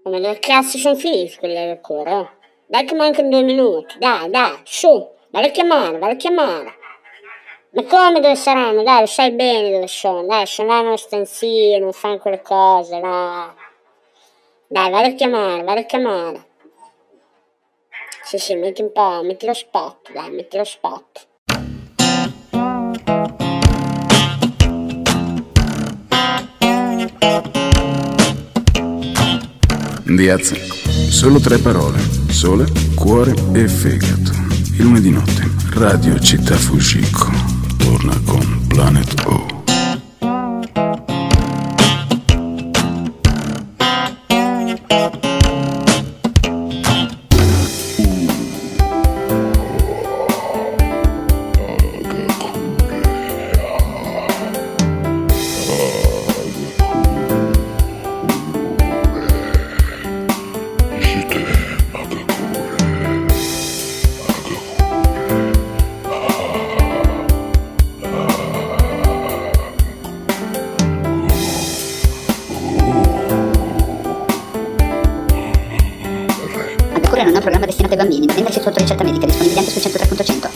Ma dove cazzo sono finiti quelli ancora? Dai che mancano 2 minuti, dai, su, vale a chiamare. Ma come dove saranno? Dai, lo sai bene dove sono, dai, sono là nello stanzino, non fanno quelle cose, no. Dai, vale a chiamare. Sì, metti un po', metti lo spot. The Azzecco. Solo 3 parole. Sole, cuore e fegato. Il lunedì notte, Radio Città Fujiko torna con Planet O. Non è un programma destinato ai bambini, da vendersi sotto ricetta medica, disponibile anche su 103.100.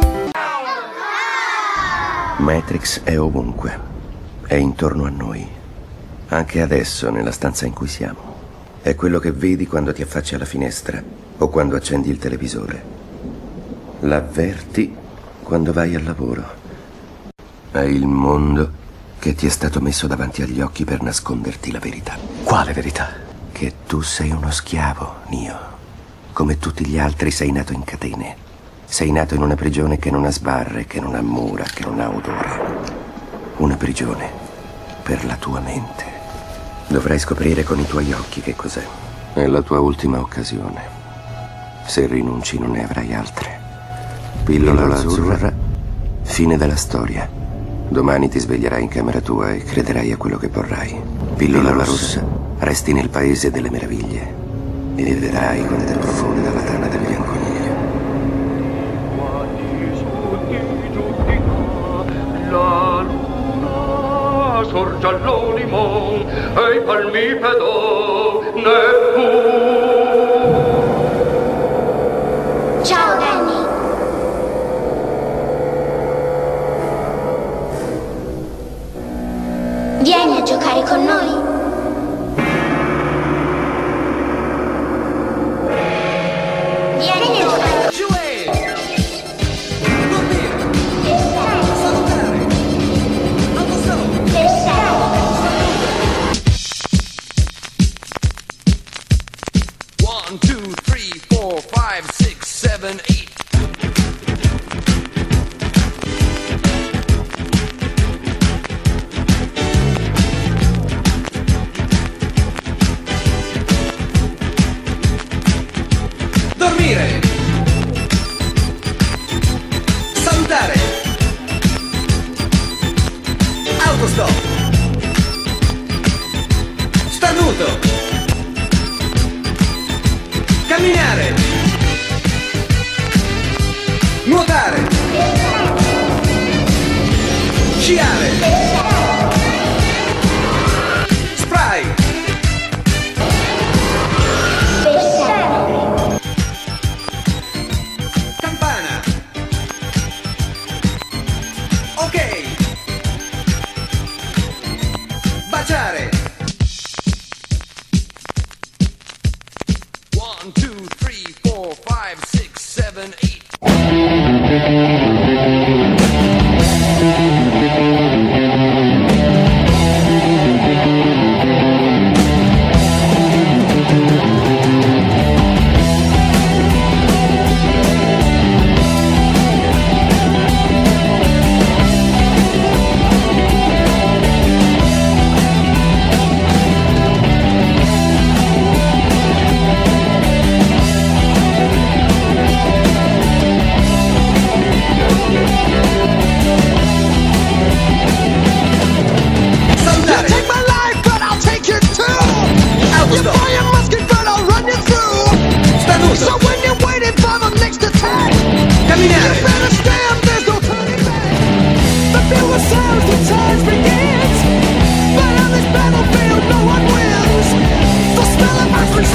Matrix è ovunque, è intorno a noi, anche adesso nella stanza in cui siamo. È quello che vedi quando ti affacci alla finestra o quando accendi il televisore. L'avverti quando vai al lavoro. È il mondo che ti è stato messo davanti agli occhi per nasconderti la verità. Quale verità? Che tu sei uno schiavo, Neo. Come tutti gli altri sei nato in catene. Sei nato in una prigione che non ha sbarre, che non ha mura, che non ha odore. Una prigione per la tua mente. Dovrai scoprire con i tuoi occhi che cos'è. È la tua ultima occasione. Se rinunci non ne avrai altre. Pillola azzurra, fine della storia. Domani ti sveglierai in camera tua e crederai a quello che vorrai. Pillola rossa, resti nel paese delle meraviglie e vedrai quando è fuori dalla tana del bianconiglio. La luna sorge all'olimon e il palmipedo neppure. Ciao Danny. Vieni a giocare con noi. Camminare. Nuotare. Sciare. Spray. Campana. Ok. Baciare. 1, 2, 3, 4, 5, 6, 7, 8.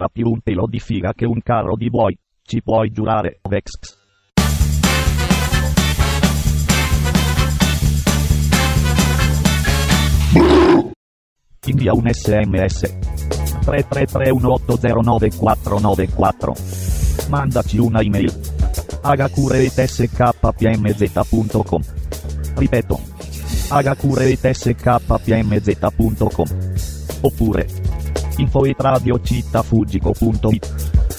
tira più un pelo di figa che un carro di buoi. Ci puoi giurare, Vex? Invia un SMS 33318099494. Mandaci una email agacure@skpmz.com. Ripeto, agacure@skpmz.com. oppure info@radiocittafuggico.it.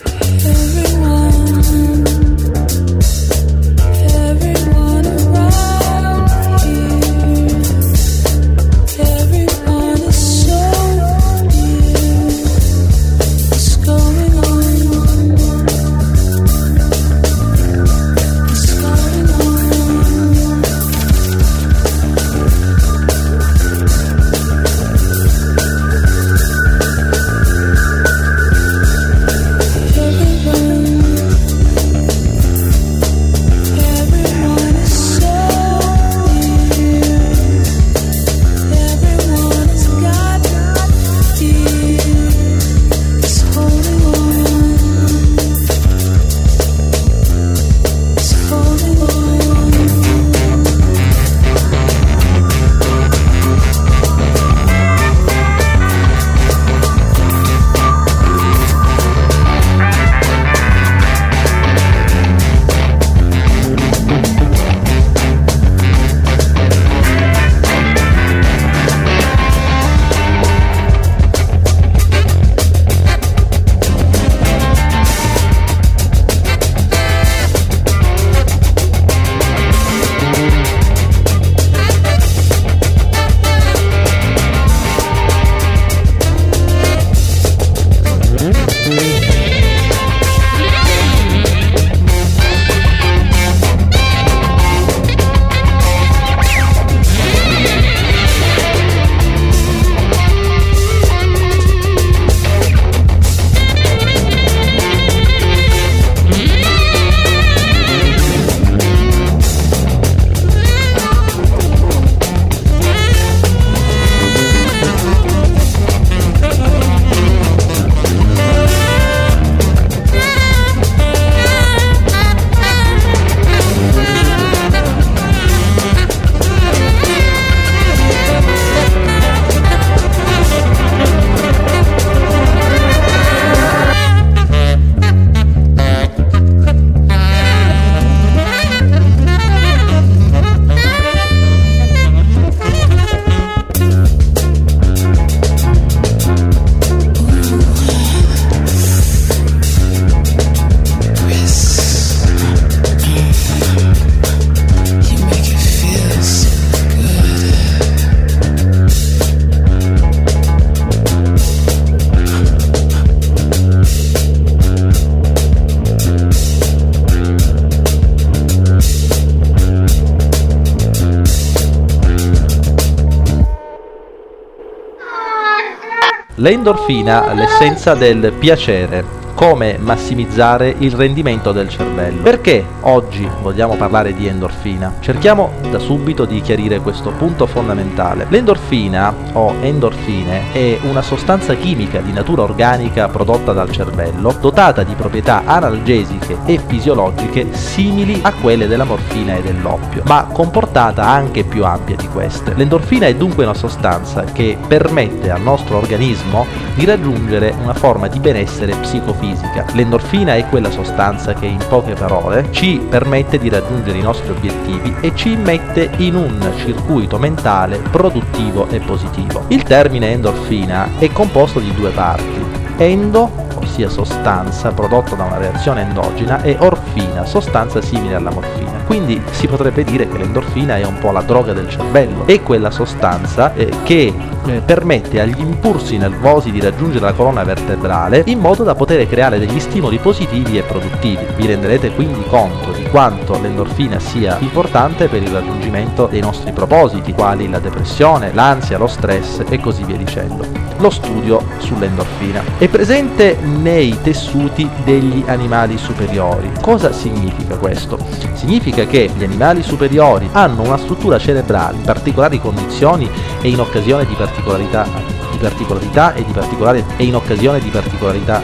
L'endorfina, l'essenza del piacere. Come massimizzare il rendimento del cervello. Perché oggi vogliamo parlare di endorfina? Cerchiamo da subito di chiarire questo punto fondamentale. L'endorfina o endorfine è una sostanza chimica di natura organica prodotta dal cervello, dotata di proprietà analgesiche e fisiologiche simili a quelle della morfina e dell'oppio, ma comportata anche più ampia di queste. L'endorfina è dunque una sostanza che permette al nostro organismo di raggiungere una forma di benessere psicofisica. L'endorfina è quella sostanza che, in poche parole, ci permette di raggiungere i nostri obiettivi e ci mette in un circuito mentale produttivo e positivo. Il termine endorfina è composto di due parti: endo, ossia sostanza prodotta da una reazione endogena, e orfina, sostanza simile alla morfina. Quindi si potrebbe dire che l'endorfina è un po' la droga del cervello, è quella sostanza che permette agli impulsi nervosi di raggiungere la colonna vertebrale in modo da poter creare degli stimoli positivi e produttivi. Vi renderete quindi conto di quanto l'endorfina sia importante per il raggiungimento dei nostri propositi, quali la depressione, l'ansia, lo stress e così via dicendo. Lo studio sull'endorfina è presente nei tessuti degli animali superiori. Cosa significa questo? Significa che gli animali superiori hanno una struttura cerebrale in particolari condizioni e in occasione di particolarità attive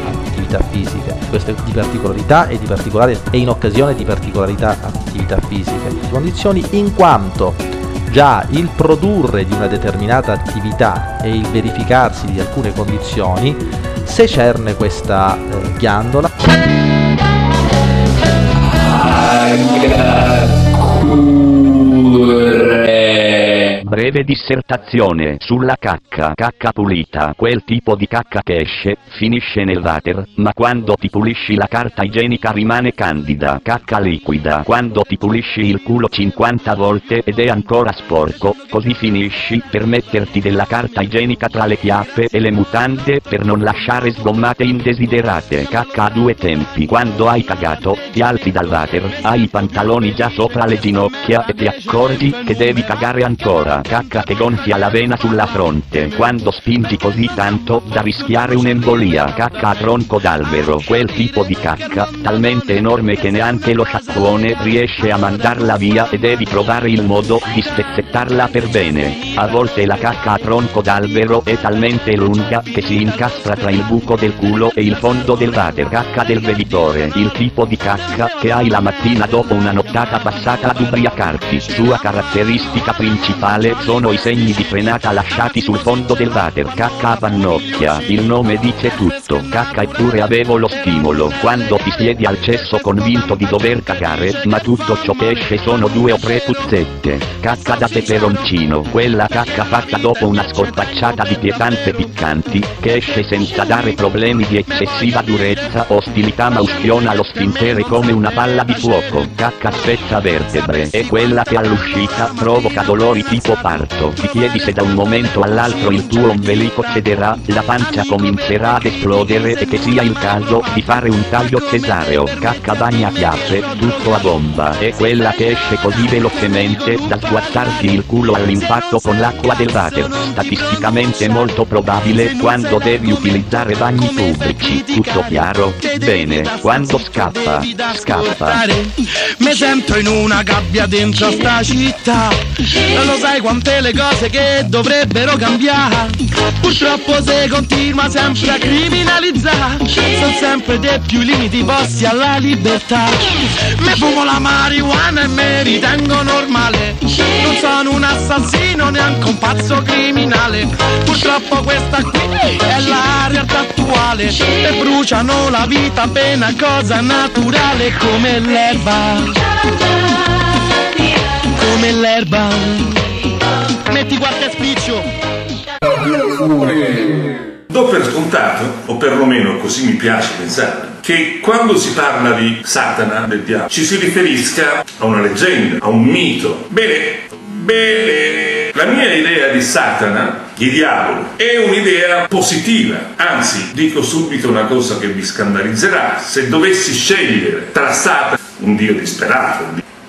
attività fisiche, queste di particolarità e di particolare e in occasione di particolarità attività fisiche, condizioni in quanto già il produrre di una determinata attività e il verificarsi di alcune condizioni secerne questa ghiandola. Breve dissertazione sulla cacca. Cacca pulita. Quel tipo di cacca che esce, finisce nel water, ma quando ti pulisci la carta igienica rimane candida. Cacca liquida. Quando ti pulisci il culo 50 volte ed è ancora sporco, così finisci per metterti della carta igienica tra le chiappe e le mutande per non lasciare sgommate indesiderate. Cacca a due tempi. Quando hai cagato, ti alzi dal water, hai i pantaloni già sopra le ginocchia e ti accorgi che devi cagare ancora. Cacca che gonfia la vena sulla fronte, quando spingi così tanto da rischiare un'embolia. Cacca a tronco d'albero. Quel tipo di cacca, talmente enorme che neanche lo sciacquone riesce a mandarla via e devi trovare il modo di spezzettarla per bene. A volte la cacca a tronco d'albero è talmente lunga che si incastra tra il buco del culo e il fondo del water. Cacca del bevitore. Il tipo di cacca che hai la mattina dopo una nottata passata ad ubriacarti. Sua caratteristica principale sono i segni di frenata lasciati sul fondo del water. Cacca a pannocchia. Il nome dice tutto. Cacca eppure avevo lo stimolo. Quando ti siedi al cesso convinto di dover cagare, ma tutto ciò che esce sono 2 o 3 puzzette. Cacca da peperoncino. Quella cacca fatta dopo una scorpacciata di pietanze piccanti, che esce senza dare problemi di eccessiva durezza o ostilità ma ustiona lo sfintere come una palla di fuoco. Cacca spezza vertebre. È quella che all'uscita provoca dolori tipo parto. Ti chiedi se da un momento all'altro il tuo ombelico cederà, la pancia comincerà ad esplodere e che sia il caso di fare un taglio cesareo. Cacca bagna chiappe, tutto a bomba. È quella che esce così velocemente da sguazzarti il culo all'impatto con l'acqua del water. Statisticamente molto probabile quando devi utilizzare bagni pubblici. Tutto chiaro? Bene, quando scappa. Mi sento in una gabbia dentro sta città. Non lo sai quante le cose che dovrebbero cambiare. Purtroppo se continua sempre a criminalizzare, sono sempre dei più limiti posti alla libertà. Me fumo la marijuana e mi ritengo normale. Non sono un assassino, neanche un pazzo criminale. Purtroppo questa qui è la realtà attuale. E bruciano la vita appena cosa naturale. Come l'erba, come l'erba. Metti qualche spiccio. Do per scontato, o perlomeno così mi piace pensare, che quando si parla di Satana, del diavolo, ci si riferisca a una leggenda, a un mito. Bene, la mia idea di Satana, di diavolo, è un'idea positiva. Anzi, dico subito una cosa che vi scandalizzerà. Se dovessi scegliere tra Satana, un dio disperato,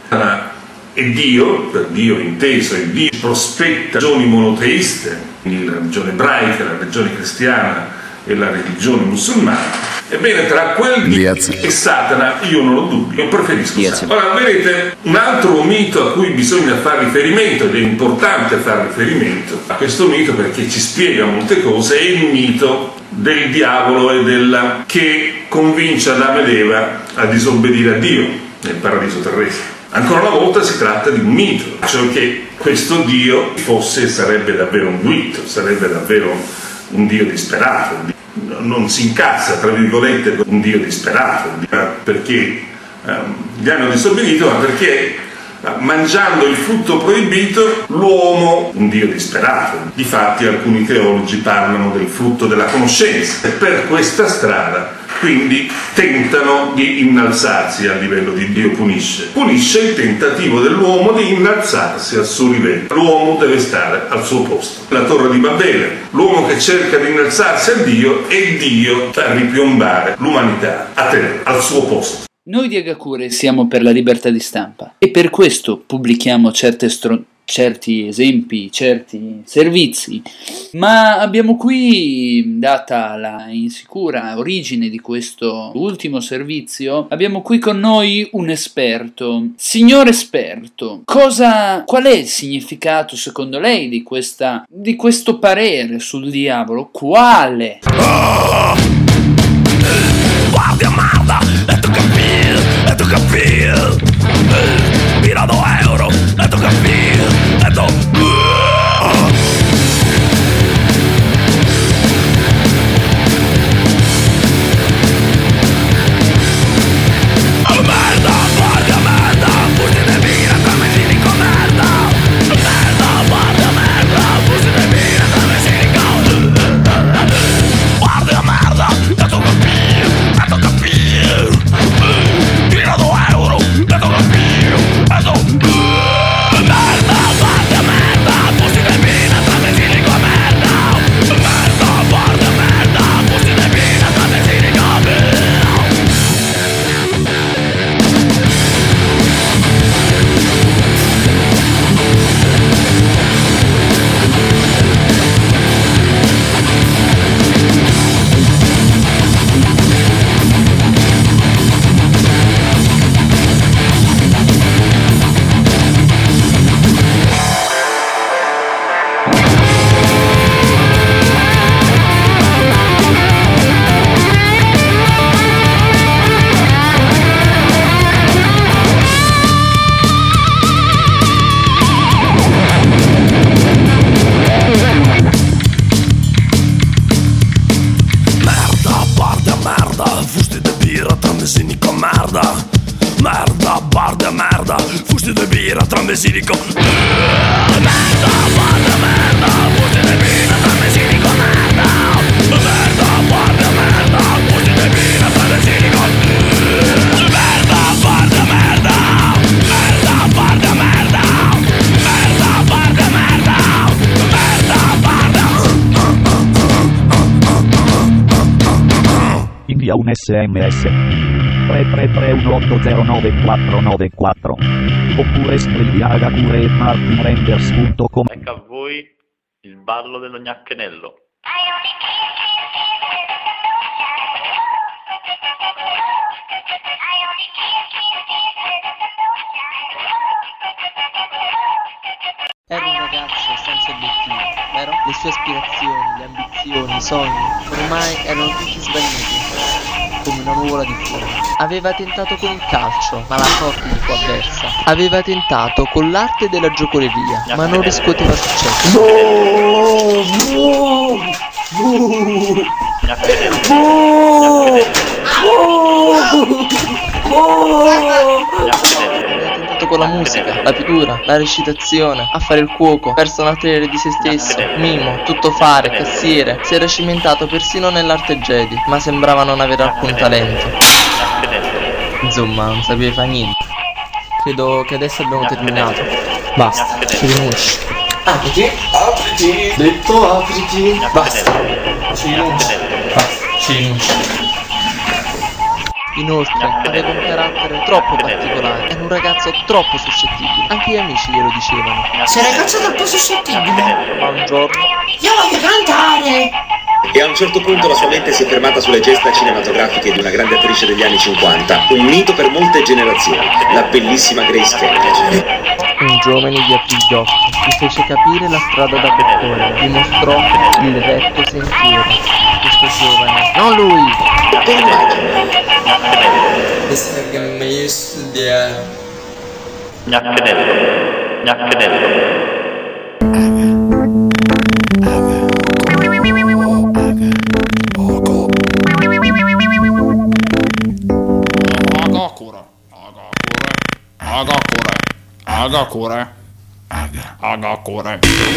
e Dio, per Dio inteso, e Dio prospetta religioni monoteiste, quindi la religione ebraica, la religione cristiana e la religione musulmana, ebbene tra quelli e Satana io non ho dubbi, io preferisco Satana. Ora vedete, un altro mito a cui bisogna fare riferimento, ed è importante fare riferimento a questo mito perché ci spiega molte cose, è il mito del diavolo e della che convince Adamo ed Eva a disobbedire a Dio nel paradiso terrestre. Ancora una volta si tratta di un mito, cioè che questo Dio sarebbe davvero un guitto, sarebbe davvero un Dio disperato, non si incazza, tra virgolette, con un Dio disperato, perché gli hanno disobbedito, ma perché mangiando il frutto proibito l'uomo, un Dio disperato. Difatti alcuni teologi parlano del frutto della conoscenza e per questa strada quindi tentano di innalzarsi a livello di Dio. Punisce il tentativo dell'uomo di innalzarsi al suo livello. L'uomo deve stare al suo posto. La torre di Babele, l'uomo che cerca di innalzarsi a Dio e Dio fa ripiombare l'umanità a terra, al suo posto. Noi di Agakure siamo per la libertà di stampa e per questo pubblichiamo certi esempi, certi servizi, ma abbiamo qui, data la insicura origine di questo ultimo servizio, abbiamo qui con noi un esperto. Signor esperto, qual è il significato secondo lei di questo parere sul diavolo? Quale? Transmesinico, merda. Merda, barda, merda. Fusti de birra, transmesinico. Merda, barda, merda. Fusti de birra, transmesinico, merda. Merda, barda, merda. Fusti de birra, transmesinico. Merda, barda, merda. Merda, barda, merda. Merda, barda, merda. Merda, barda. Invia un SMS 33318094494 oppure scrivi a agacure@martinrenders.com. Ecco a voi il ballo dello gnacchenello. Era un ragazzo senza obiettivi, vero? Le sue aspirazioni, le ambizioni, i sogni, ormai erano tutti svaniti, come una nuvola di fumo. Aveva tentato con il calcio, ma la sorte gli fu avversa. Aveva tentato con l'arte della giocoleria, ma non riscuoteva successo. Con la musica, la pittura, la recitazione, a fare il cuoco, personal trainer di se stesso, mimo, tutto fare, cassiere, si era cimentato persino nell'arte Jedi, ma sembrava non avere alcun talento. Insomma, non sapeva fare niente. Credo che adesso abbiamo terminato. Basta, ci rinunci. Apriti, detto apriti. Basta, ci rinunci. Basta, ci rinunci. Inoltre, aveva un carattere troppo particolare, era un ragazzo troppo suscettibile, anche gli amici glielo dicevano. Sei un ragazzo troppo suscettibile. Ma un giorno... Io voglio cantare! E a un certo punto la sua mente si è fermata sulle gesta cinematografiche di una grande attrice degli anni 50, un mito per molte generazioni, la bellissima Grace Kelly. Un giovane gli aprì gli occhi, gli fece capire la strada da percorrere, gli mostrò il retto sentiero. Questo giovane, non lui! Pensa che è meglio studiare. Gnacchenello. Agakure.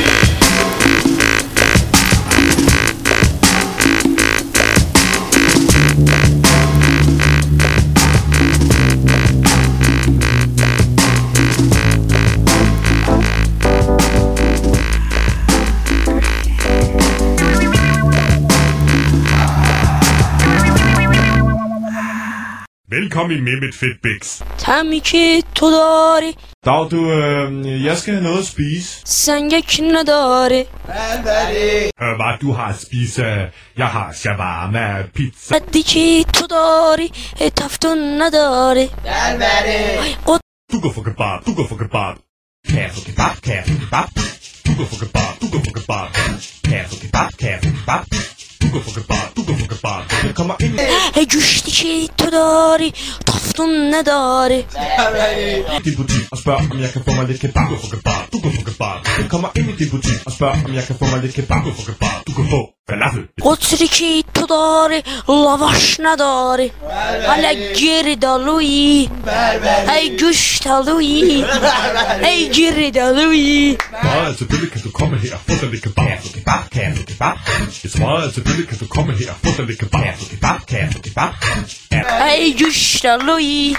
Velkommen med mit Fedtbix. Tamikito dori. Dag du, jeg skal have noget at spise. Sangakina dori. Hør hvad du har at spise. Jeg har shawarma, pizza. Adicito dori e taftuna dori. Du går for kebab, du går for kebab. Kære for kebab, kære for kebab. Du går for kebab, du går for kebab. Kære for kebab, kære for kebab. Du går for kebab, du går for kebab. Jeg kommer ind. E giusticito dori, taftuna dori. Din butik og spørg om jeg kan få mig lidt kebab. Du går for kebab, du går for kebab. Jeg kommer ind i din butik og spørg om jeg kan få mig lidt kebab. Du går for kebab, du kan få falafel. Otricito dori, lavashna dori. Allegri da lui. E giusta lui. E giri da lui. Meget selvfølgelig kan du komme her og få dig lidt kebab. Kære for kebab, kære for kebab. Jeg svarer selvfølgelig kan du komme her og få dig lidt kebab. Kære for kebab, kære for kebab. E giusta lui.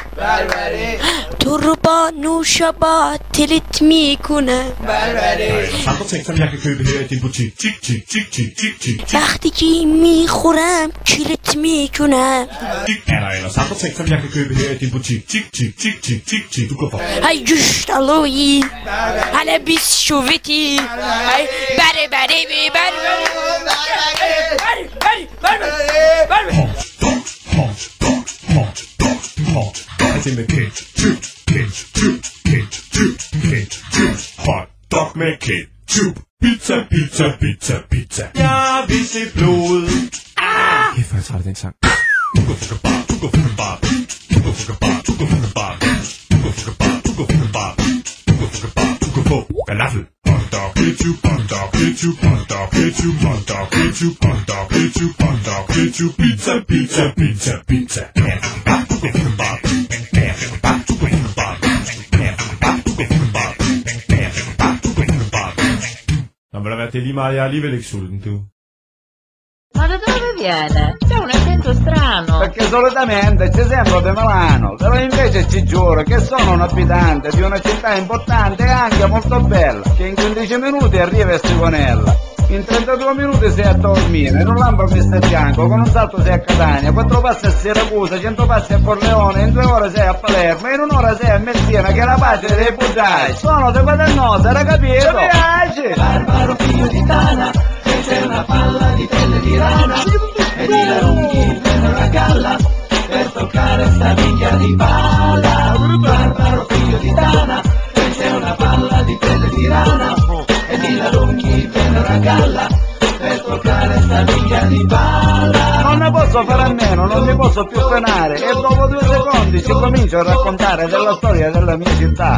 Turbanu shabat ritmikuna. Andre ting som jeg kan købe her i din butik. Tik, tik, tik, tik, tik, tik. وقتی که میخورم چیلت میکنم Er der ellers andre ting som jeg kan købe her i din butik? Tik, tik, tik, tik, tik, tik. Du går for. هی جوش دلویی هلا بیس شویتی هی بری بری بی بری Altså med ketchup, ketchup, ketchup, ketchup. Hot dog med ketchup. Pizza, pizza, pizza, pizza. Jeg vil se blod. Kæft, hvor jeg træt af den sang. Du går for kebab, du går for kebab. Du går for kebab, du går for kebab. Du går for kebab, du går for kebab. Du går for kebab, du går for falafel. Hot dog, ketchup, hot dog, ketchup, hot dog, ketchup, hot dog, ketchup, hot dog, ketchup, hot dog, ketchup. Pizza, pizza, pizza, pizza. Dan veramente di Maya live tu. Ma da dove viene? C'è un accento strano. Perché solitamente ci sembra di Milano, però invece ci giuro che sono un abitante di una città importante e anche molto bella, che in 15 minuti arriva a Sigonella. In 32 minuti sei a Taormina, in un lampo a Bianco, con un salto sei a Catania, 4 passi a Siracusa, 100 passi a Corleone, in 2 ore sei a Palermo, in un'ora sei a Messina, che è la patria dei pugiai. Sono di Paternosa, era capito? Mi piace! Barbaro figlio di Tana, che c'è una palla di pelle di rana, e di la lunghi per una galla, per toccare sta minchia di palla. Barbaro figlio di Tana, che c'è una palla di pelle di rana, e di la lunghi per una galla, per toccare sta minchia di palla. Non ne posso fare a meno, non mi posso più frenare, e dopo 2 secondi ci comincio a raccontare della storia della mia città.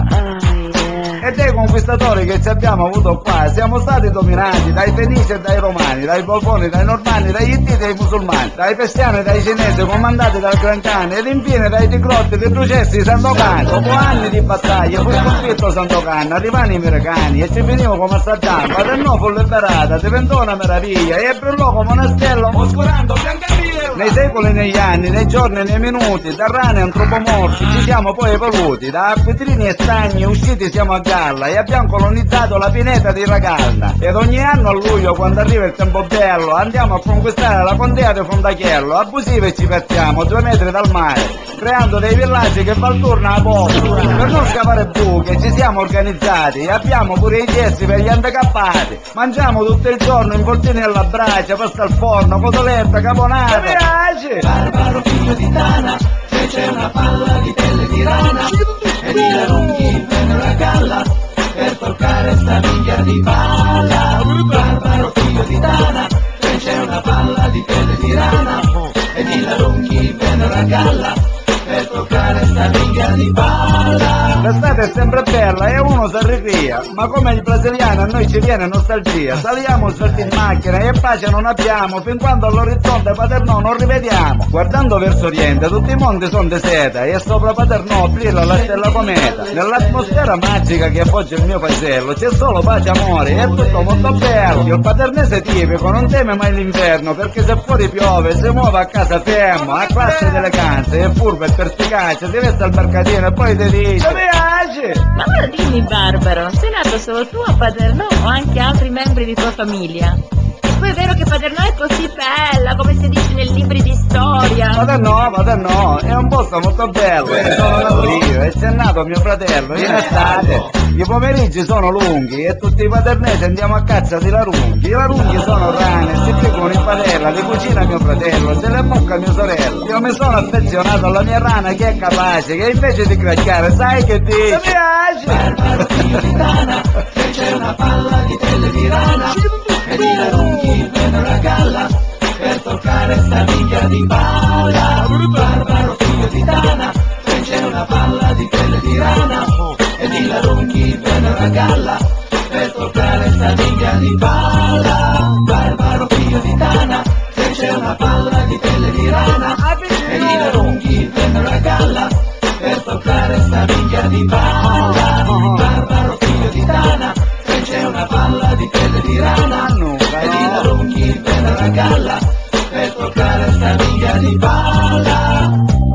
E dei conquistatori che ci abbiamo avuto qua siamo stati dominati dai Fenici e dai Romani, dai Borboni, dai Normanni, dagli Ittiti e dai Musulmani, dai Persiani e dai Cinesi comandati dal Gran Cane ed infine dai Tigrotti, dei Trucessi, Sandokan. Dopo anni di battaglie fu sconfitto Sandokan, arrivano i americani e ci finivo come a Saddam. Paternò fu liberata, diventò una meraviglia e brillò come una stella oscurando Biancaviella. Nei secoli, negli anni, nei giorni e nei minuti, da rane antropomorfi ci siamo poi evoluti, da acquitrini e stagni usciti siamo a galla e abbiamo colonizzato la pineta di Ragalna. Ed ogni anno a luglio, quando arriva il tempo bello, andiamo a conquistare la contea di Fondachiello, abusive ci perdiamo 2 metri dal mare, creando dei villaggi che fa il turno a posto. Per non scavare buche ci siamo organizzati e abbiamo pure i gessi per gli handicappati. Mangiamo tutto il giorno involtini alla brace, pasta al forno, cotoletta, caponata. Mi piace! Barbaro figlio di Tana, che c'è una palla di pelle di rana, e di la lunghi per una galla, per toccare sta minchia di palla. Barbaro figlio di Tana, che c'è una palla di pelle di rana, e di la lunghi per una galla, per toccare sta minchia di palla. L'estate è sempre bella e uno si arricchia, ma come i brasiliani a noi ci viene nostalgia. Saliamo svelti in macchina e pace non abbiamo, fin quando all'orizzonte Paternò non rivediamo. Guardando verso oriente tutti i monti sono di seta e sopra Paternò brilla la stella cometa. Nell'atmosfera magica che appoggia il mio paesello c'è solo pace e amore, è tutto molto bello. Il paternese tipico non teme mai l'inverno, perché se fuori piove si muove a casa fermo, ha classe ed eleganza, è furbo e perspicace, si veste al mercatino e poi ti dice: mi piace! Ma ora dimmi Barbaro, sei nato solo tu a Paternò o anche altri membri di tua famiglia? E poi è vero che Paternò è così bella, come si dice nei libri di storia? Paternò, è un posto molto bello, e sono nato io e c'è nato mio fratello in estate. I pomeriggi sono lunghi e tutti i paternesi andiamo a caccia di larunghi. I larunghi sono rane, si piccano in padella, li cucina mio fratello, se le bocca mia sorella. Io mi sono affezionato alla mia rana che è capace, che invece di cracchiare sai che dice: mi piace! Barbaro figlio di Tana, che c'è una palla di pelle di rana, e di larunghi per una galla, per toccare sta minchia di palla. Barbaro figlio di Tana, che c'è una palla di pelle di rana, e di larunghi per una galla, per toccare sta minchia di palla. Barbaro figlio di Tana, che c'è una palla di pelle di rana, e di larunghi per una galla, per toccare sta minchia di palla. Barbaro figlio di Tana, che c'è una palla di pelle di rana, e di larunghi per una galla, per toccare sta minchia di palla.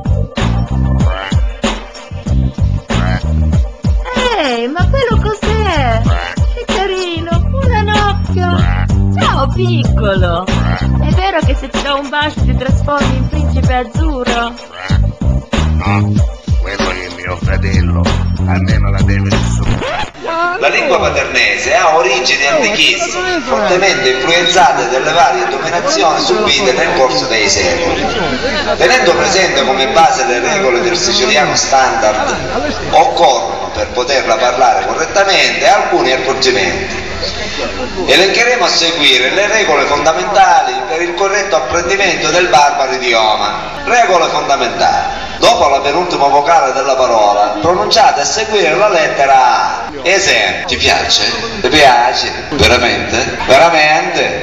Ehi, ma quello cos'è? Che carino, un ranocchio. Ciao piccolo. È vero che se ti do un bacio ti trasformi in principe azzurro? No, quello è il mio fratello, almeno la deve nessuno. La lingua paternese ha origini antichissime, fortemente influenzate dalle varie dominazioni subite nel corso dei secoli. Tenendo presente come base le regole del siciliano standard, occorrono, per poterla parlare correttamente, alcuni accorgimenti. Elencheremo a seguire le regole fondamentali per il corretto apprendimento del barbaro idioma. Regole fondamentali. Dopo la penultima vocale della parola, pronunciate a seguire la lettera A. Esempio: ti piace? Ti piace? Veramente? Veramente?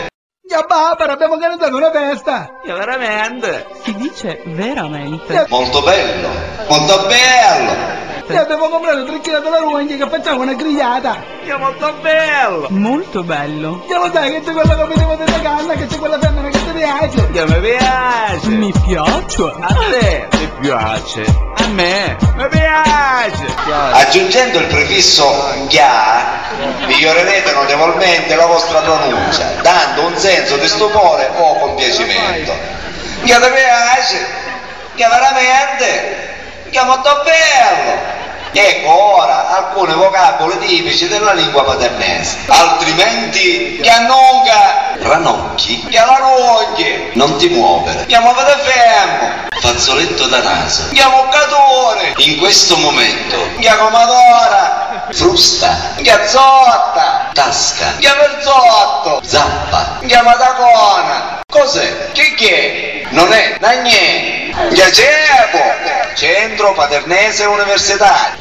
Ya Barbara, abbiamo organizzato una festa! Ya veramente! Si dice veramente. Molto bello, molto bello! E abbiamo comprato 3 kg della rugna che facciamo una grigliata! Ya molto bello! Molto bello. Ya lo sai che c'è quella come della canna, che c'è quella femmina che ti piace! Ya mi piace! Mi piace. A te mi piace! A me mi piace! Aggiungendo il prefisso "ya", migliorerete notevolmente la vostra pronuncia, dando un senso di stupore o compiacimento. Ya ti piace? Ya veramente? Ya molto bello! Ecco ora alcuni vocaboli tipici della lingua padernese. Altrimenti, chiannuga, ranocchi, chialaroglie, non ti muovere, chiamavate fermo, fazzoletto da naso, chiamoccatore, in questo momento, chiacomadora, frusta, chiazzotta, tasca, chiaverzotto, zappa, chiamatacona. Cos'è? Che è? Non è nagnè, Ghiacebo, Centro Padernese Universitario.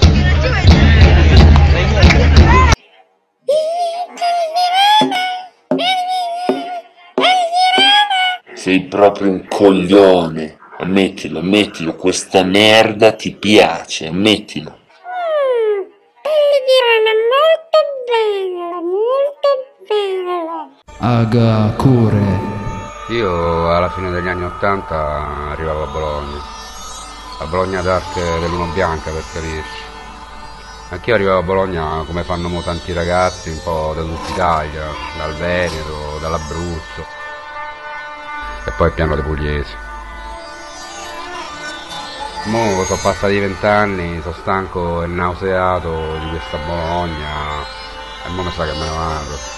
Sei proprio un coglione. Ammettilo, ammettilo, questa merda ti piace, ammettilo. Aga Cure. Io alla fine degli anni '80 arrivavo a Bologna Dark dell'Uno Bianca, per capirci. Anch'io arrivavo a Bologna come fanno mo tanti ragazzi un po' da tutta Italia, dal Veneto, dall'Abruzzo e poi piano dei pugliesi. Mo sono passati 20 anni, sono stanco e nauseato di questa Bologna e mo mi sa che me ne vado.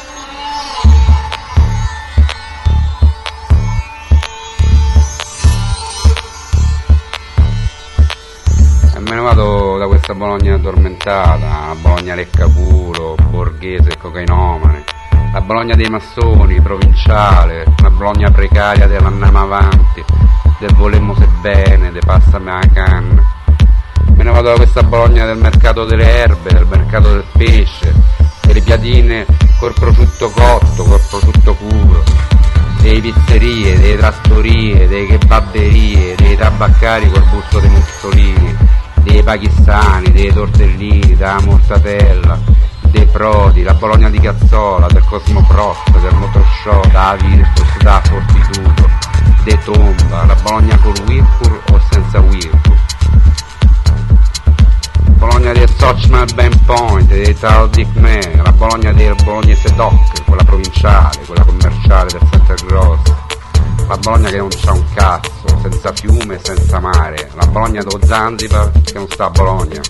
Me ne vado da questa Bologna addormentata, la Bologna leccaculo, borghese e cocainomane, la Bologna dei massoni, provinciale, la Bologna precaria dell'andiamo avanti, del volemmo se bene, de passami la canna. Me ne vado da questa Bologna del mercato delle erbe, del mercato del pesce, delle piadine col prosciutto cotto, col prosciutto curo, delle pizzerie, delle trattorie, delle kebabberie, dei tabaccari col busto dei mussolini, dei pakistani, dei tortellini, della mortadella, dei prodi, la Bologna di Cazzola, del Cosmoprost, del Motorshow, da Virtus, da Fortitudo, dei Tomba, la Bologna con Whirlpool o senza Whirlpool, Bologna del Sochman Ben Point, dei Tal Dick Man, la Bologna del Bolognese Doc, quella provinciale, quella commerciale del Santa Grossa, la Bologna che non c'ha un cazzo, senza fiume e senza mare, la Bologna dello Zanzibar che non sta a Bologna.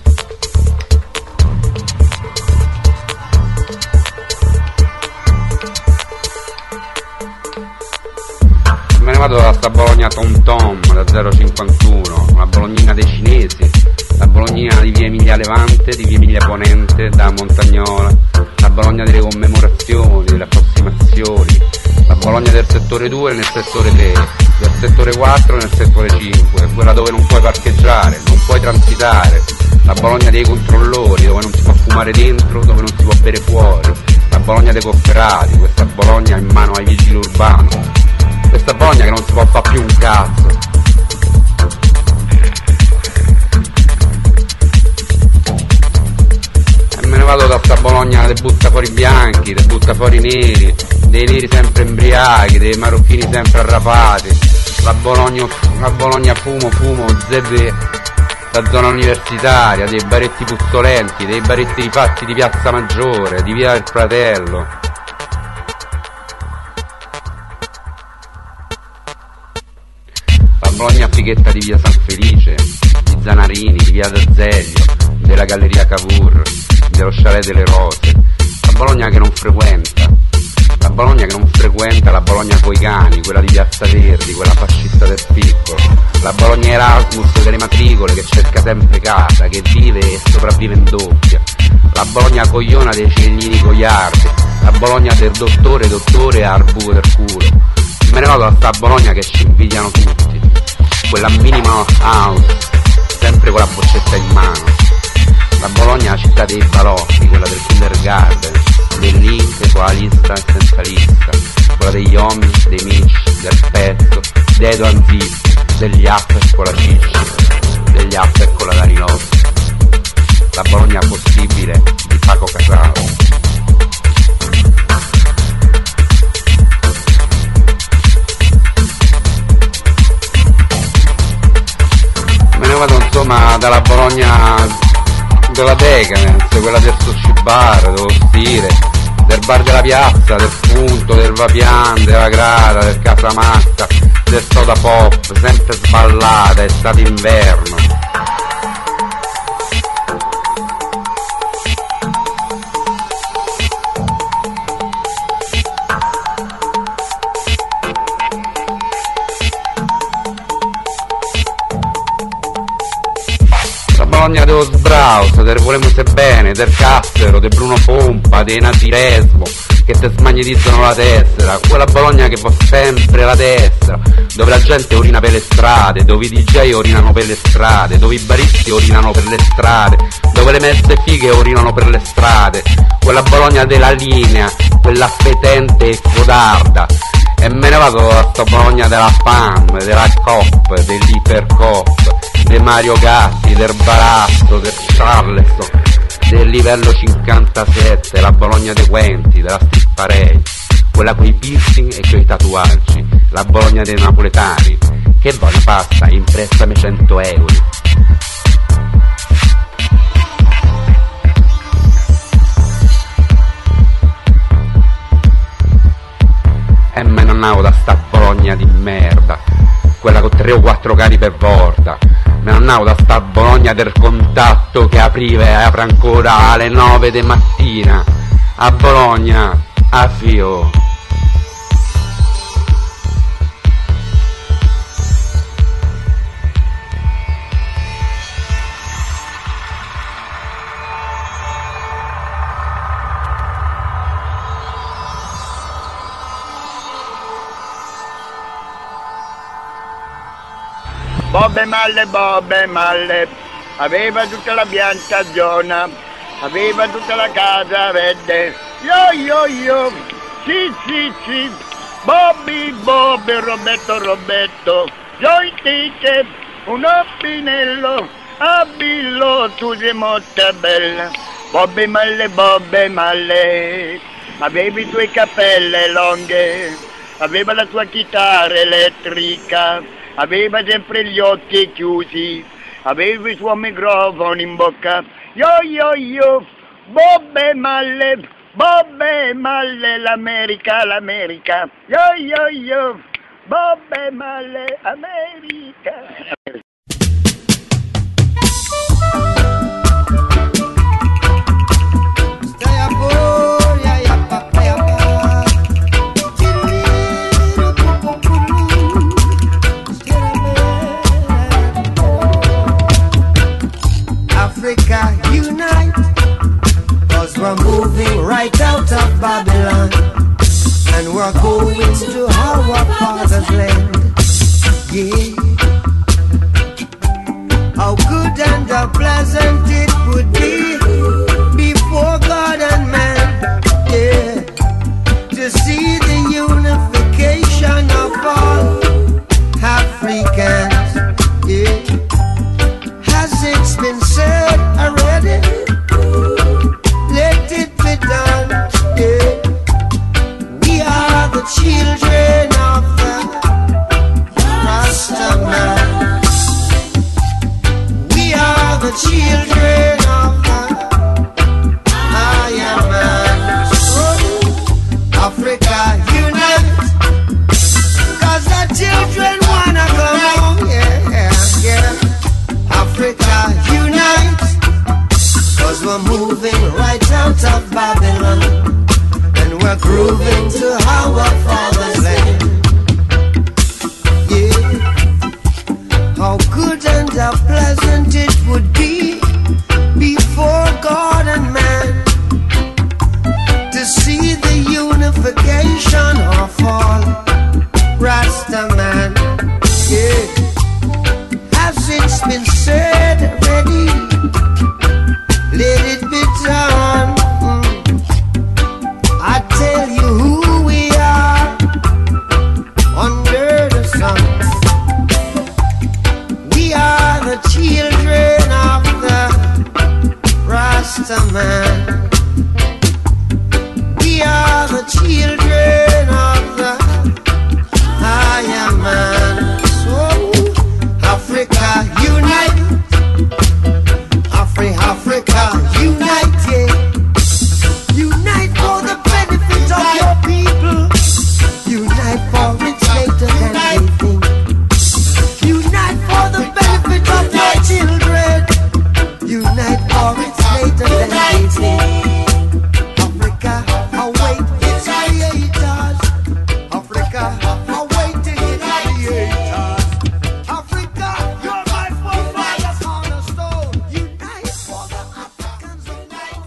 Me ne vado da sta Bologna Tom Tom, da 051, la Bolognina dei cinesi, la Bolognina di via Emilia Levante, di via Emilia Ponente, da Montagnola, la Bologna delle commemorazioni, delle approssimazioni, la Bologna del settore 2 nel settore 3, del settore 4 nel settore 5, quella dove non puoi parcheggiare, non puoi transitare, la Bologna dei controllori, dove non si può fumare dentro, dove non si può bere fuori, la Bologna dei cofferati, questa Bologna in mano ai vigili urbani, questa Bologna che non si può fare più un cazzo. E me ne vado da sta Bologna che butta fuori i bianchi, che butta fuori i neri, dei neri sempre embriachi, dei marocchini sempre arrapati, la Bologna fumo, zebbe, la zona universitaria, dei baretti puzzolenti, dei baretti rifatti di Piazza Maggiore, di Via del Fratello. La Bologna fighetta di Via San Felice, di Zanarini, di Via d'Azeglio, della Galleria Cavour, dello Chalet delle Rose, la Bologna che non frequenta, la Bologna che non frequenta, la Bologna coi cani, quella di Piazza Verdi, quella fascista del piccolo, la Bologna Erasmus delle matricole che cerca sempre casa, che vive e sopravvive in doppia, la Bologna cogliona dei ciliegini goiardi, la Bologna del dottore al buco del culo. Me ne vado da sta Bologna che ci invidiano tutti, quella minimal house, sempre con la boccetta in mano, la Bologna città dei balocchi, quella del kindergarten, del link con la lista e senza lista, quella degli Omi, dei Mitch, del Pezzo, dei Edo Anzì, degli Affer con la Cicci, degli Affer con la Danilotti, la Bologna possibile di Paco Casale. Me ne vado insomma dalla Bologna della Decadence, quella del sushi bar, dello stile, del bar della piazza, del punto, del Vapian, della Grata, del Casamatta, del soda pop, sempre sballata, estate inverno. La Bologna dello Sbraus, del Volemo Bene, del Cassero, del Bruno Pompa, dei Nasiresmo, che te smagnetizzano la tessera, quella Bologna che fa sempre la destra, dove la gente orina per le strade, dove i DJ orinano per le strade, dove i baristi orinano per le strade, dove le mezze fighe orinano per le strade, quella Bologna della linea, quella fetente e codarda. E me ne vado a sta Bologna della PAM, della COP, dell'Ipercop, di Mario Gatti, del Barazzo, del Charleston, del livello 57, la Bologna dei Quenti, della Stripparei, quella coi piercing e coi tatuaggi, la Bologna dei napoletani, che buona pasta, imprestami 100 euro. E me ne andavo da sta Bologna di merda, quella con 3 o 4 cari per volta. Me ne andavo da sta Bologna del contatto che apriva e apre ancora alle 9 di mattina. A Bologna, a Fio. Bobbe Malle, aveva tutta la piantagione, aveva tutta la casa verde, yo, sì, Bobby, Roberto, joystick, uno spinello, a Billo, tu sei molto bella, Bobbe Malle, avevi i tuoi capelli lunghe, aveva la tua chitarra elettrica, aveva sempre gli occhi chiusi, aveva il suo microfono in bocca, yo, Bobbe Malle, l'America, yo, Bobbe Malle, America. Africa unite, 'cause we're moving right out of Babylon, and we're going to our father's land. Yeah. How good and how pleasant it would be before God and man, yeah, to see the unification of all Africans, yeah. Has it been said already? Let it be done, yeah. We are the children of the Rastaman. We are the children of the Iron Man. Africa unite, 'cause the children wanna come home, yeah. Africa unite, 'cause we're moving right out of Babylon, and we're grooving to our father's land. Yeah. How good and how pleasant it would be before God and man to see the unification of all Rastaman. Yeah. Has it been said already? Let it be done. I tell you who we are. man. We are the children of the higher man. So Africa unite, Africa unite, yeah. Unite for the benefit of your people. Unite for it's later than they think. Unite for the benefit of your children. Unite for it's later than they think. Africa, await its creators. Africa, awaiting its creators. Africa, you're my forefathers cornerstone. Unite for the Africans unite.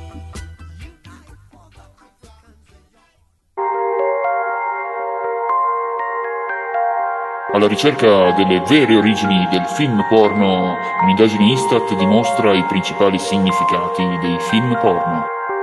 Alla ricerca delle vere origini del film porno, un'indagine Istat dimostra i principali significati dei film porno.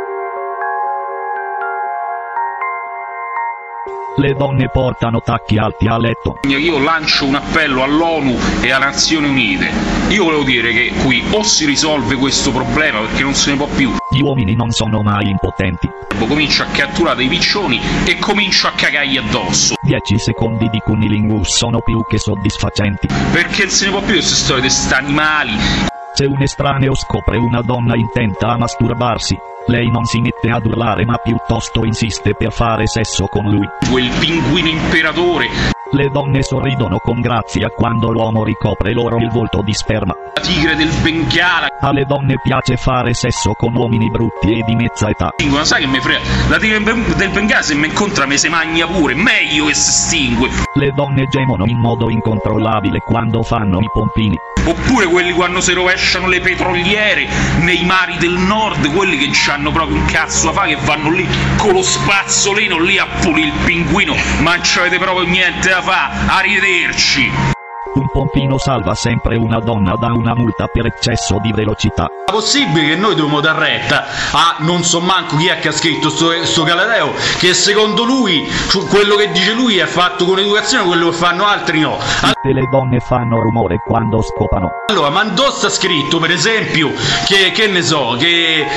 Le donne portano tacchi alti a letto. Io lancio un appello all'ONU e alle Nazioni Unite. Io volevo dire che qui o si risolve questo problema perché non se ne può più. Gli uomini non sono mai impotenti. Comincio a catturare dei piccioni e comincio a cagargli addosso. 10 secondi di cunnilingus sono più che soddisfacenti. Perché non se ne può più queste storie di questi animali. Se un estraneo scopre una donna intenta a masturbarsi, lei non si mette ad urlare ma piuttosto insiste per fare sesso con lui. Quel pinguino imperatore. Le donne sorridono con grazia quando l'uomo ricopre loro il volto di sperma. La tigre del Bengala. Alle donne piace fare sesso con uomini brutti e di mezza età. Ma sai che mi frega? La tigre del Bengala se mi incontra me se magna pure, meglio che si estingue. Le donne gemono in modo incontrollabile quando fanno i pompini. Oppure quelli quando si rovesciano le petroliere nei mari del nord, quelli che c'hanno proprio un cazzo a fare, che vanno lì con lo spazzolino lì a pulire il pinguino, ma non c'avete proprio niente da fare, arrivederci. Un pompino salva sempre una donna da una multa per eccesso di velocità. È possibile che noi dobbiamo dar retta a non so manco chi è che ha scritto sto Galateo, che secondo lui quello che dice lui è fatto con educazione, quello che fanno altri no. Tutte le donne fanno rumore quando scopano. Allora, ma dove sta scritto per esempio che ne so, che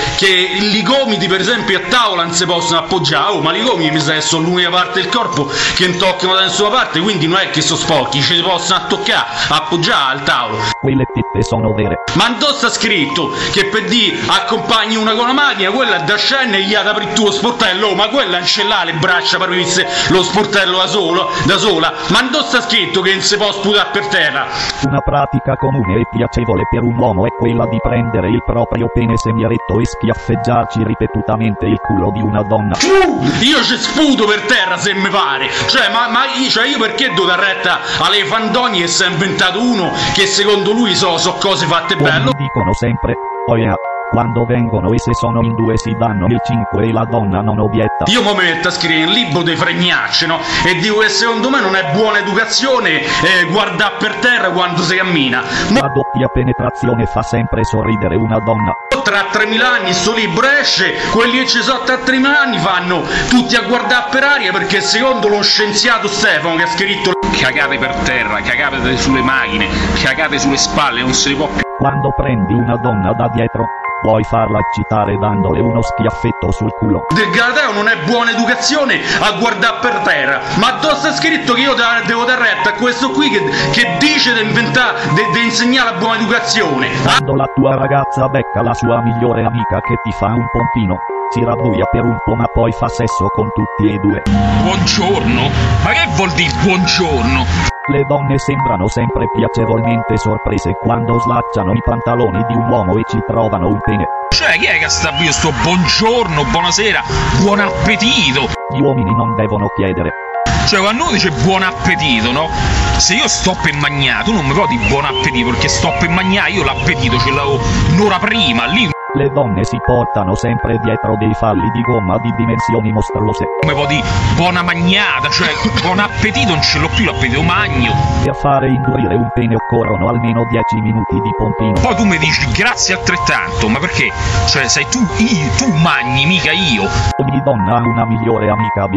i gomiti per esempio a tavola non si possono appoggiare? Oh, ma i gomiti mi sa che sono l'unica parte del corpo che non toccano da nessuna parte, quindi non è che sono sporchi, ci si possono appoggiare al tavolo. Quelle tippe sono vere. Ma dove sta scritto che per di accompagni una con la macchina, quella da scena e gli ha da aprire tu lo sportello? Oh, ma quella non ce l'ha le braccia per vivere lo sportello da sola? Ma dove sta scritto che non si può sputare per terra? Una pratica comune e piacevole per un uomo è quella di prendere il proprio pene semieretto e schiaffeggiarci ripetutamente il culo di una donna. Io ci sputo per terra se mi pare. Cioè, io perché do da retta alle fandonie e si è inventato uno che secondo lui so cose fatte bello? Dicono sempre, oh yeah, quando vengono e se sono in due si danno il 5 e la donna non obietta. Io mi metto a scrivere un libro dei fregnacce, no? E dico che secondo me non è buona educazione guardare per terra quando si cammina. La doppia penetrazione fa sempre sorridere una donna. Tra 3.000 anni sto libro esce, quelli che ci sono tra 3.000 anni fanno tutti a guardare per aria, perché secondo lo scienziato Stefano che ha scritto cagate per terra, cagate sulle macchine, cagate sulle spalle, non se ne può più. Quando prendi una donna da dietro, puoi farla eccitare dandole uno schiaffetto sul culo. Del Galateo non è buona educazione a guardare per terra. Ma dove sta scritto che io devo dar retta a questo qui che dice di inventare, di insegnare la buona educazione? Quando la tua ragazza becca la sua migliore amica che ti fa un pompino, si rabbuia per un po' ma poi fa sesso con tutti e due. Buongiorno? Ma che vuol dire buongiorno? Le donne sembrano sempre piacevolmente sorprese quando slacciano i pantaloni di un uomo e ci trovano un pene. Cioè, chi è che sta qui sto buongiorno, buonasera, buon appetito? Gli uomini non devono chiedere. Cioè, quando uno dice buon appetito, no? Se io sto per mangiare, tu non mi puoi dire buon appetito, perché sto per mangiare, io l'appetito ce l'avevo un'ora prima, lì. Le donne si portano sempre dietro dei falli di gomma di dimensioni mostruose. Come può dire buona magnata, cioè buon appetito non ce l'ho più, l'appetito magno. Per fare indurire un pene occorrono almeno 10 minuti di pompino. Poi tu mi dici grazie altrettanto, ma perché? Cioè sei tu magni, mica io. Ogni donna ha una migliore amica bisexy.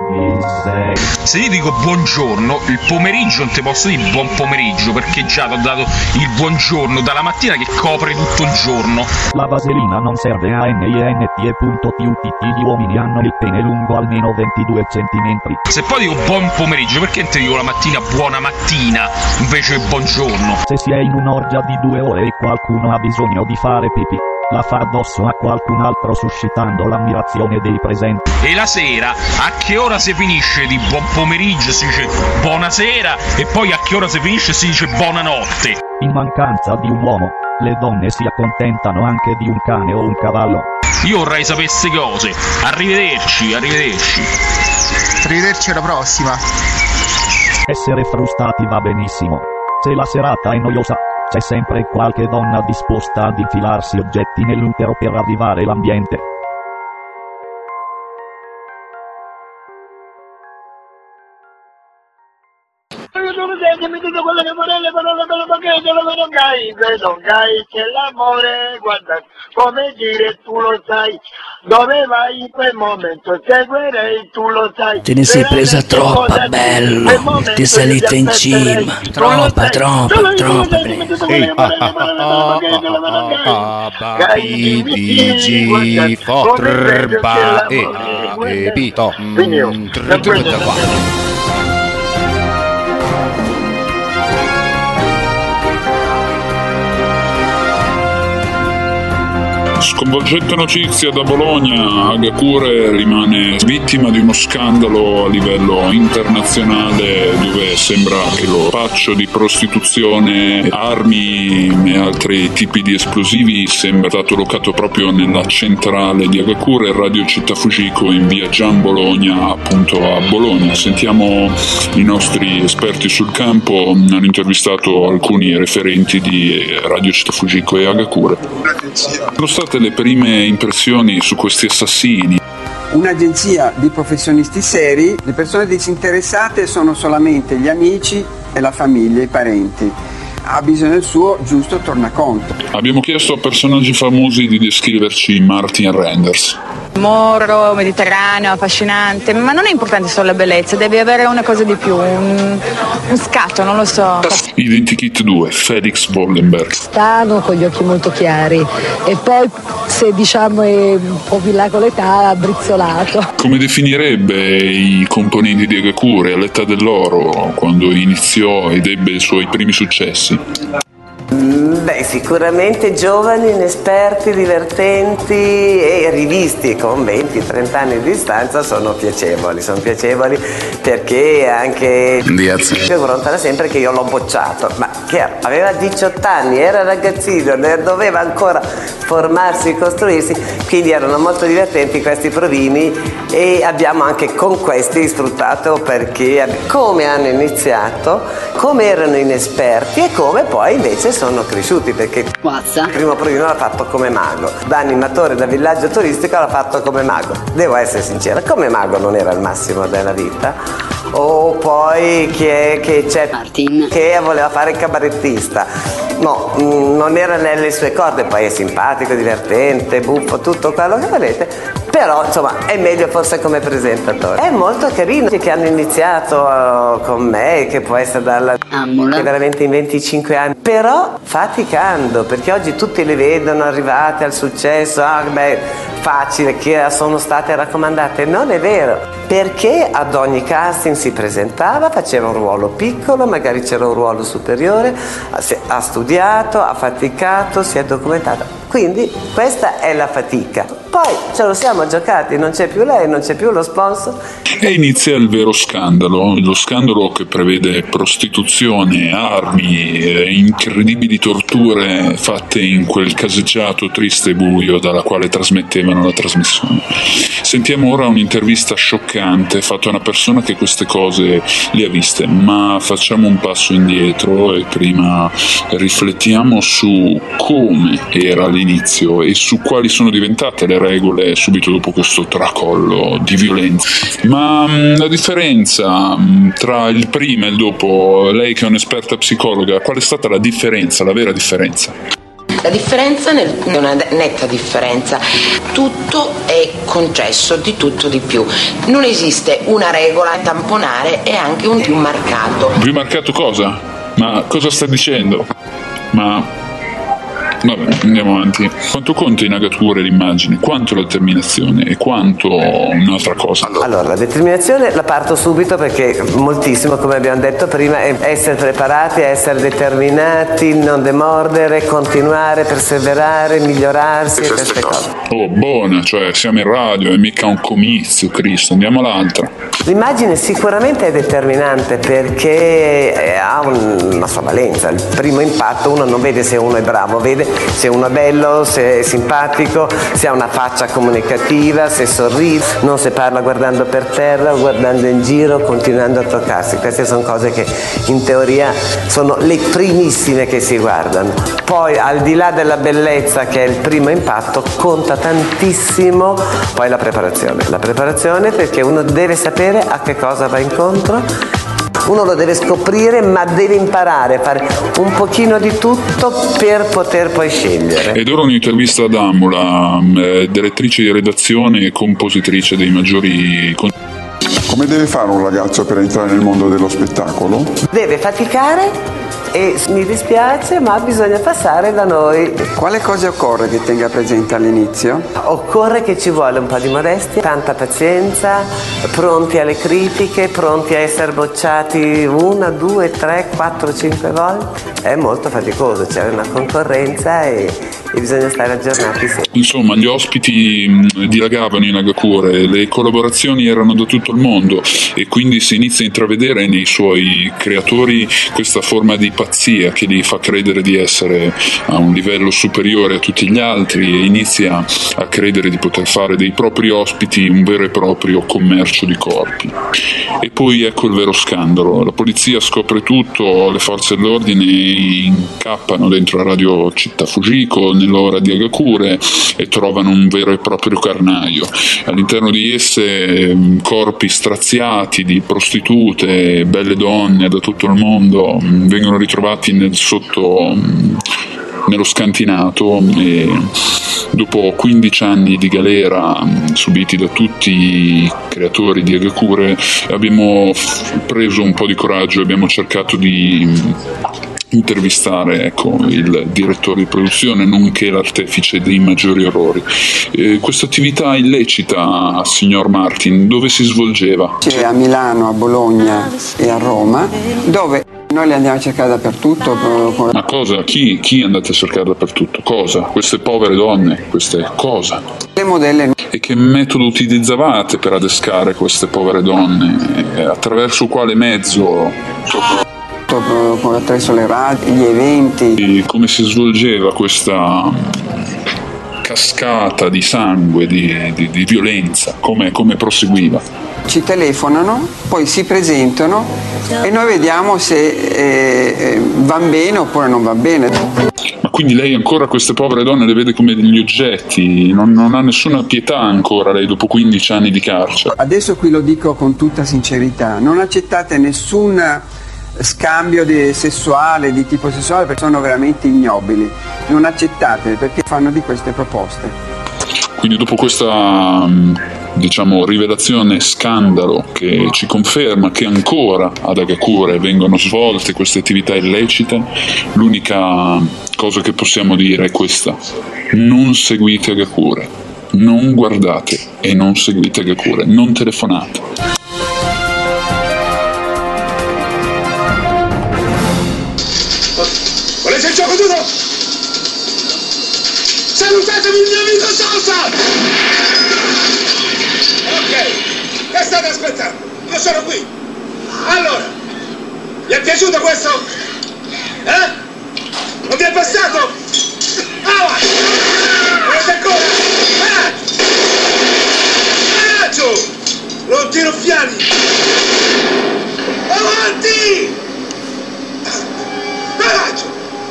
Se io dico buongiorno, il pomeriggio non ti posso dire buon pomeriggio, perché già ti ho dato il buongiorno dalla mattina che copre tutto il giorno. La vaselina non serve a NINT.TUTT. Gli uomini hanno il pene lungo almeno 22 centimetri. Se poi dico buon pomeriggio, perché non ti dico la mattina buona mattina invece buongiorno? Se si è in un'orgia di 2 ore e qualcuno ha bisogno di fare pipì, la fa addosso a qualcun altro suscitando l'ammirazione dei presenti. E la sera, a che ora si finisce di buon pomeriggio si dice buonasera, e poi a che ora si finisce si dice buonanotte. In mancanza di un uomo, le donne si accontentano anche di un cane o un cavallo. Io vorrei sapere queste cose. Arrivederci, arrivederci. Arrivederci alla prossima. Essere frustati va benissimo. Se la serata è noiosa, c'è sempre qualche donna disposta ad infilarsi oggetti nell'utero per ravvivare l'ambiente. Mi dico quello che vorrei, non gai, c'è l'amore, guarda, come dire, tu lo sai, dove vai in quel momento, seguirei, tu lo sai. Te ne sei presa troppa, bello, ti è salita in cima, troppa. BDG, Potrba e Pito, 34. Sconvolgente notizia da Bologna, Agakure rimane vittima di uno scandalo a livello internazionale dove sembra che lo spaccio di prostituzione, armi e altri tipi di esplosivi sembra stato locato proprio nella centrale di Agakure, Radio Città Fujiko in via Gian Bologna, appunto a Bologna. Sentiamo i nostri esperti sul campo, hanno intervistato alcuni referenti di Radio Città Fujiko e Agakure. Sono state le prime impressioni su questi assassini? Un'agenzia di professionisti seri, le persone disinteressate sono solamente gli amici e la famiglia, i parenti. Ha bisogno del suo giusto tornaconto. Abbiamo chiesto a personaggi famosi di descriverci Martin Renders. Moro, mediterraneo, affascinante, ma non è importante solo la bellezza, devi avere una cosa di più, un scatto, non lo so. Identikit 2, Felix Wollenberg. Strano, con gli occhi molto chiari, e poi se diciamo è un po' più là con l'età, brizzolato. Come definirebbe i componenti di Agakure all'età dell'oro, quando iniziò ed ebbe i suoi primi successi? Beh, sicuramente giovani, inesperti, divertenti e rivisti con 20-30 anni di distanza sono piacevoli perché anche brontana sempre che io l'ho bocciato, ma chiaro, aveva 18 anni, era ragazzino, doveva ancora formarsi, costruirsi, quindi erano molto divertenti questi provini e abbiamo anche con questi sfruttato perché come hanno iniziato, come erano inesperti e come poi invece sono cresciuti, perché il primo provino l'ha fatto come mago, da animatore da villaggio turistico l'ha fatto come mago, devo essere sincera, come mago non era il massimo della vita. O poi che c'è Martin che voleva fare il cabarettista, no, non era nelle sue corde, poi è simpatico, divertente, buffo, tutto quello che volete, però insomma è meglio forse come presentatore. È molto carino che hanno iniziato con me, che può essere dalla che veramente in 25 anni, però faticando, perché oggi tutti le vedono arrivate al successo, facile, che sono state raccomandate. Non è vero, perché ad ogni casting si presentava, faceva un ruolo piccolo, magari c'era un ruolo superiore, ha studiato, ha faticato, si è documentato, quindi questa è la fatica. Poi ce lo siamo giocati, non c'è più lei, non c'è più lo sponsor. E inizia il vero scandalo, lo scandalo che prevede prostituzione, armi, incredibili torture fatte in quel caseggiato triste e buio dalla quale trasmettevano la trasmissione. Sentiamo ora un'intervista scioccante fatta a una persona che queste cose le ha viste, ma facciamo un passo indietro e prima riflettiamo su come era all'inizio e su quali sono diventate le regole subito dopo questo tracollo di violenza. Ma la differenza tra il prima e il dopo, lei che è un'esperta psicologa, qual è stata la differenza, la vera differenza? La differenza è una netta differenza. Tutto è concesso, di tutto di più. Non esiste una regola, tamponare è anche un più marcato. Più marcato cosa? Ma cosa sta dicendo? Ma vabbè, andiamo avanti. Quanto conta in Agakure l'immagine? Quanto la determinazione e quanto un'altra cosa? Allora, la determinazione la parto subito perché moltissimo, come abbiamo detto prima, è essere preparati, essere determinati, non demordere, continuare, perseverare, migliorarsi e queste cose. Oh, buona, cioè siamo in radio, è mica un comizio, Cristo, andiamo all'altra. L'immagine sicuramente è determinante perché ha una sua valenza. Il primo impatto uno non vede se uno è bravo, vede se uno è bello, se è simpatico, se ha una faccia comunicativa, se sorride, non se parla guardando per terra o guardando in giro, continuando a toccarsi. Queste sono cose che in teoria sono le primissime che si guardano. Poi al di là della bellezza che è il primo impatto, conta tantissimo poi la preparazione. La preparazione perché uno deve sapere a che cosa va incontro. Uno lo deve scoprire, ma deve imparare a fare un pochino di tutto per poter poi scegliere. Ed ora un'intervista ad Amula, direttrice di redazione e compositrice dei maggiori. Come deve fare un ragazzo per entrare nel mondo dello spettacolo? Deve faticare e mi dispiace, ma bisogna passare da noi. Quale cosa occorre che tenga presente all'inizio? Occorre che ci vuole un po' di modestia, tanta pazienza, pronti alle critiche, pronti a essere bocciati 1, 2, 3, 4, 5 volte. È molto faticoso, c'è una concorrenza e bisogna stare aggiornati sempre. Insomma, gli ospiti dilagavano in Agakure, le collaborazioni erano da tutto il mondo e quindi si inizia a intravedere nei suoi creatori questa forma di pazzia che li fa credere di essere a un livello superiore a tutti gli altri e inizia a credere di poter fare dei propri ospiti un vero e proprio commercio di corpi. E poi ecco il vero scandalo: la polizia scopre tutto, le forze dell'ordine incappano dentro la radio Città Fujiko nell'ora di Agakure e trovano un vero e proprio carnaio. All'interno di esse corpi straziati di prostitute, belle donne da tutto il mondo vengono ritrovati nello scantinato e dopo 15 anni di galera subiti da tutti i creatori di Agakure abbiamo preso un po' di coraggio e abbiamo cercato di intervistare il direttore di produzione nonché l'artefice dei maggiori orrori. Questa attività illecita, signor Martin, dove si svolgeva? C'è a Milano, a Bologna e a Roma, dove noi le andiamo a cercare dappertutto. Ma cosa? Chi andate a cercare dappertutto? Cosa? Queste povere donne? Queste cosa? Le modelle. E che metodo utilizzavate per adescare queste povere donne? Attraverso quale mezzo? Attraverso le radio, gli eventi. E come si svolgeva questa cascata di sangue, di violenza? Come proseguiva? Ci telefonano, poi si presentano e noi vediamo se van bene oppure non va bene. Ma quindi lei ancora queste povere donne le vede come degli oggetti, non ha nessuna pietà ancora lei dopo 15 anni di carcere? Adesso qui lo dico con tutta sincerità, non accettate nessun scambio sessuale, di tipo sessuale, perché sono veramente ignobili, non accettate perché fanno di queste proposte. Quindi dopo questa rivelazione, scandalo che ci conferma che ancora ad Agakure vengono svolte queste attività illecite, l'unica cosa che possiamo dire è questa: non seguite Agakure, non guardate e non seguite Agakure, non telefonate. Volete il gioco duro? Salutatevi il mio amico Sosa! Ok, che state aspettando? Io sono qui. Allora, vi è piaciuto questo? Non vi è passato? Avanti! Volete ancora? Coraggio! Non tiro fiani! Avanti! Coraggio!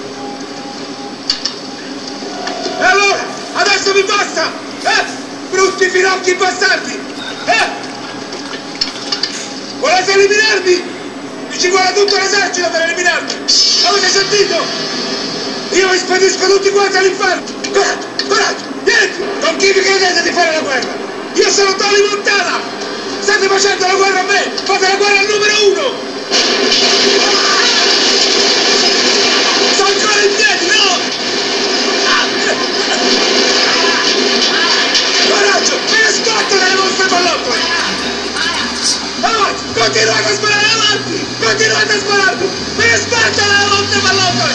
E allora, adesso vi basta! Brutti finocchi bastardi! Volete eliminarmi? Mi ci vuole tutto l'esercito per eliminarmi! Avete sentito? Io vi spedisco tutti quanti all'inferno! Coraggio! Niente! Con chi vi credete di fare la guerra? Io sono Tony Montana! State facendo la guerra a me! Fate la guerra al numero 1! Sono ancora in piedi, no? Coraggio! Me ne scotto dalle vostre pallottole! Avanti! Continuate a sparare avanti! Continuate a spararmi! Me ne scotto dalle vostre pallottole!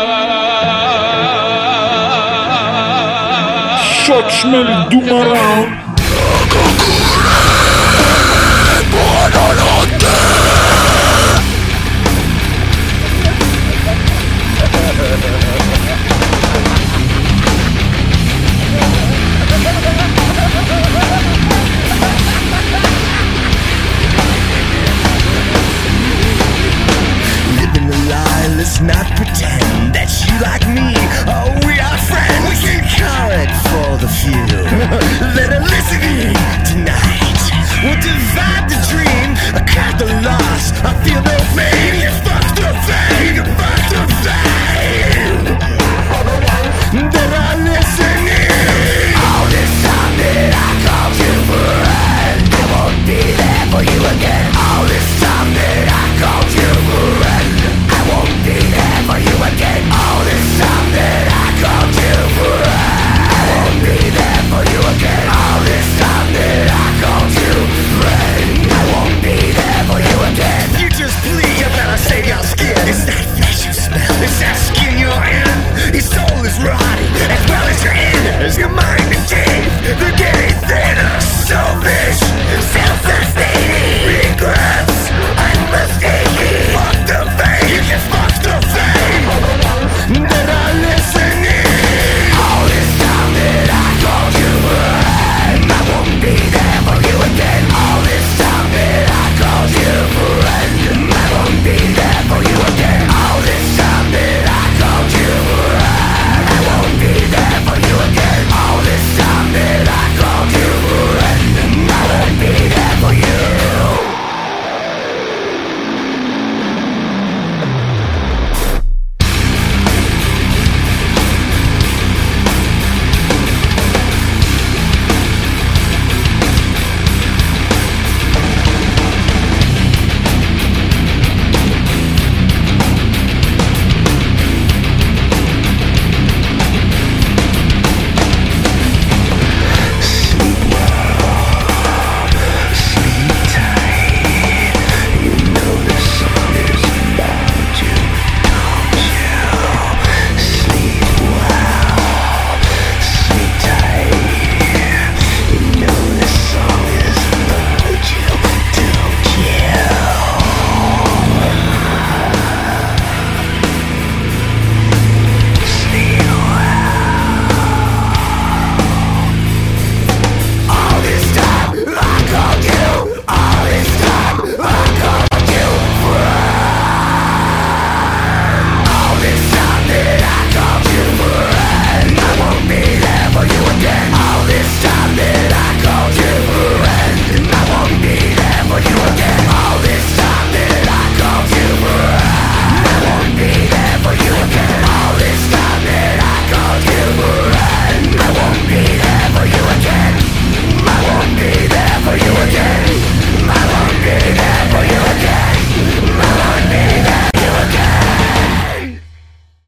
Chachmel Dumaran.